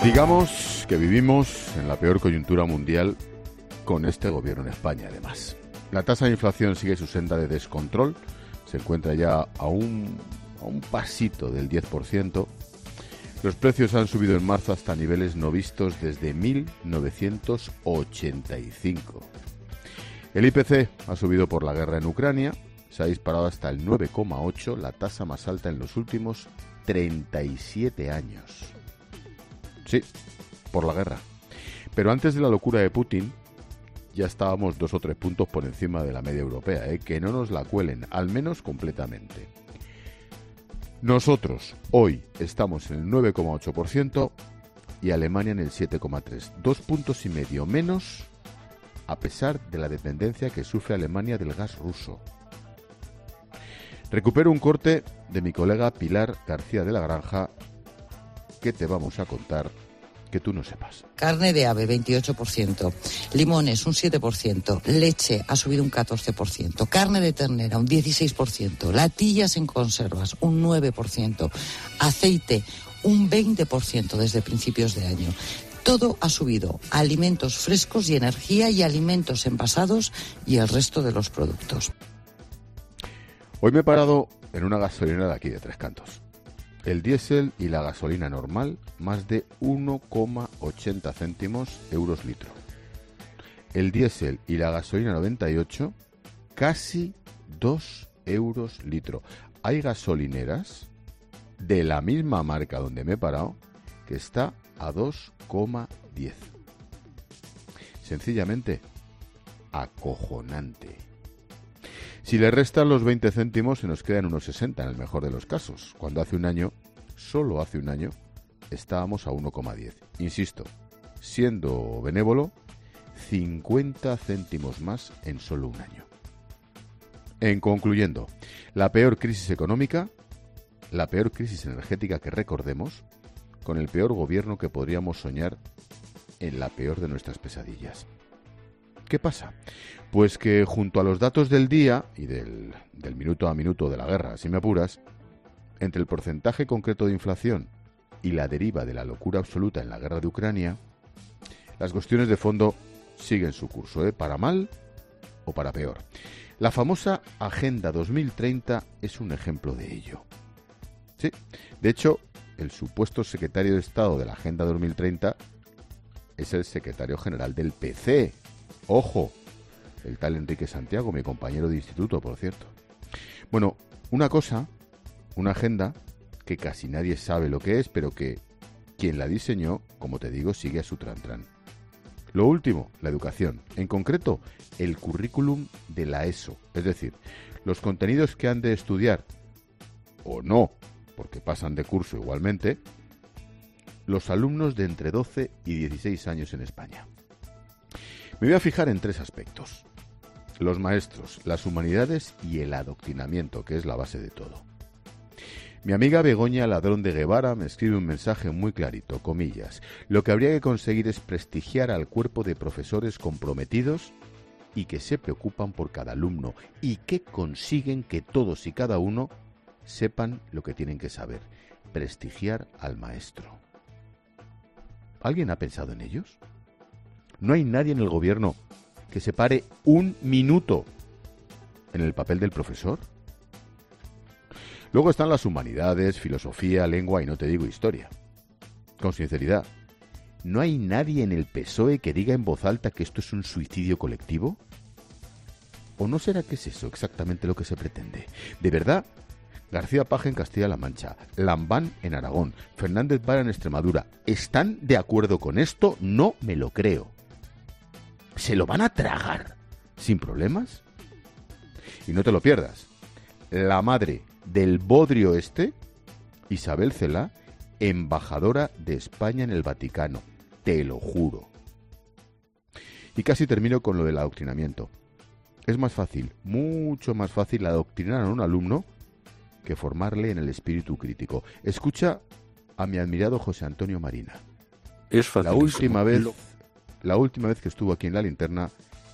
Digamos que vivimos en la peor coyuntura mundial con este gobierno en España, además. La tasa de inflación sigue su senda de descontrol, se encuentra ya a un pasito del 10%. Los precios han subido en marzo hasta niveles no vistos desde 1985. El IPC ha subido por la guerra en Ucrania, se ha disparado hasta el 9,8, la tasa más alta en los últimos 37 años. Sí, por la guerra. Pero antes de la locura de Putin, ya estábamos 2 o 3 puntos por encima de la media europea, que no nos la cuelen, al menos completamente. Nosotros hoy estamos en el 9,8% y Alemania en el 7,3%. 2,5 puntos menos a pesar de la dependencia que sufre Alemania del gas ruso. Recupero un corte de mi colega Pilar García de la Granja que te vamos a contar que tú no sepas. Carne de ave, 28%. Limones, un 7%. Leche ha subido un 14%. Carne de ternera, un 16%. Latillas en conservas, un 9%. Aceite, un 20% desde principios de año. Todo ha subido. Alimentos frescos y energía y alimentos envasados y el resto de los productos. Hoy me he parado en una gasolinera de aquí, de Tres Cantos. El diésel y la gasolina normal, más de 1,80 céntimos euros litro. El diésel y la gasolina 98, casi 2 euros litro. Hay gasolineras de la misma marca donde me he parado que está a 2,10. Sencillamente, acojonante. Si le restan los 20 céntimos, se nos quedan unos 60 en el mejor de los casos, cuando hace un año, solo hace un año, estábamos a 1,10. Insisto, siendo benévolo, 50 céntimos más en solo un año. En concluyendo, la peor crisis económica, la peor crisis energética que recordemos, con el peor gobierno que podríamos soñar en la peor de nuestras pesadillas. ¿Qué pasa? Pues que junto a los datos del día y del minuto a minuto de la guerra, si me apuras, entre el porcentaje concreto de inflación y la deriva de la locura absoluta en la guerra de Ucrania, las cuestiones de fondo siguen su curso, para mal o para peor. La famosa Agenda 2030 es un ejemplo de ello. Sí, de hecho, el supuesto secretario de Estado de la Agenda 2030 es el secretario general del PC. ¡Ojo! El tal Enrique Santiago, mi compañero de instituto, por cierto. Bueno, una agenda que casi nadie sabe lo que es, pero que quien la diseñó, como te digo, sigue a su trantrán. Lo último, la educación. En concreto, el currículum de la ESO. Es decir, los contenidos que han de estudiar, o no, porque pasan de curso igualmente, los alumnos de entre 12 y 16 años en España. Me voy a fijar en 3 aspectos: los maestros, las humanidades y el adoctrinamiento, que es la base de todo. Mi amiga Begoña Ladrón de Guevara me escribe un mensaje muy clarito, comillas: lo que habría que conseguir es prestigiar al cuerpo de profesores comprometidos y que se preocupan por cada alumno y que consiguen que todos y cada uno sepan lo que tienen que saber: prestigiar al maestro. ¿Alguien ha pensado en ellos? No hay nadie en el gobierno que se pare un minuto en el papel del profesor. Luego están las humanidades, filosofía, lengua y no te digo historia. Con sinceridad, ¿no hay nadie en el PSOE que diga en voz alta que esto es un suicidio colectivo? ¿O no será que es eso exactamente lo que se pretende? ¿De verdad? García Paje en Castilla-La Mancha, Lambán en Aragón, Fernández Vara en Extremadura, ¿están de acuerdo con esto? No me lo creo. ¿Se lo van a tragar sin problemas? Y no te lo pierdas. La madre del bodrio Isabel Cela, embajadora de España en el Vaticano. Te lo juro. Y casi termino con lo del adoctrinamiento. Es más fácil, mucho más fácil adoctrinar a un alumno que formarle en el espíritu crítico. Escucha a mi admirado José Antonio Marina. Es fácil. La última vez que estuvo aquí en La Linterna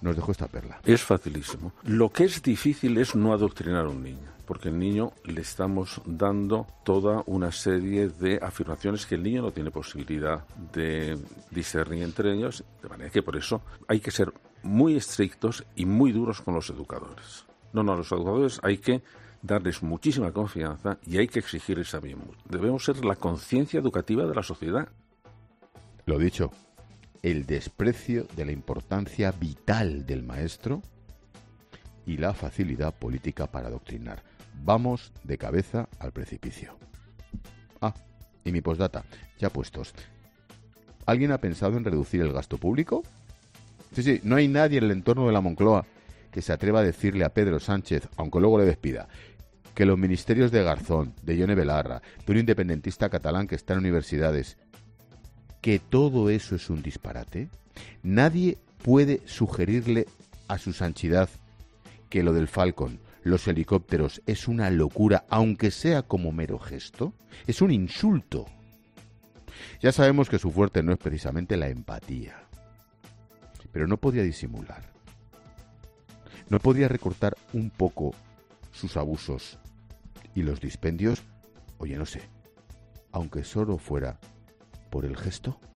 nos dejó esta perla. Es facilísimo. Lo que es difícil es no adoctrinar a un niño, porque al niño le estamos dando toda una serie de afirmaciones que el niño no tiene posibilidad de discernir entre ellos, de manera que por eso hay que ser muy estrictos y muy duros con los educadores. No, a los educadores hay que darles muchísima confianza y hay que exigirles también mucho. Debemos ser la conciencia educativa de la sociedad. Lo dicho, el desprecio de la importancia vital del maestro y la facilidad política para adoctrinar. Vamos de cabeza al precipicio. Ah, y mi postdata, ya puestos. ¿Alguien ha pensado en reducir el gasto público? Sí, no hay nadie en el entorno de la Moncloa que se atreva a decirle a Pedro Sánchez, aunque luego le despida, que los ministerios de Garzón, de Ione Belarra, de un independentista catalán que está en universidades, que todo eso es un disparate. Nadie puede sugerirle a su santidad que lo del Falcon, los helicópteros, es una locura, aunque sea como mero gesto. Es un insulto. Ya sabemos que su fuerte no es precisamente la empatía, pero no podía disimular. ¿No podría recortar un poco sus abusos y los dispendios? Oye, no sé, aunque solo fuera por el gesto.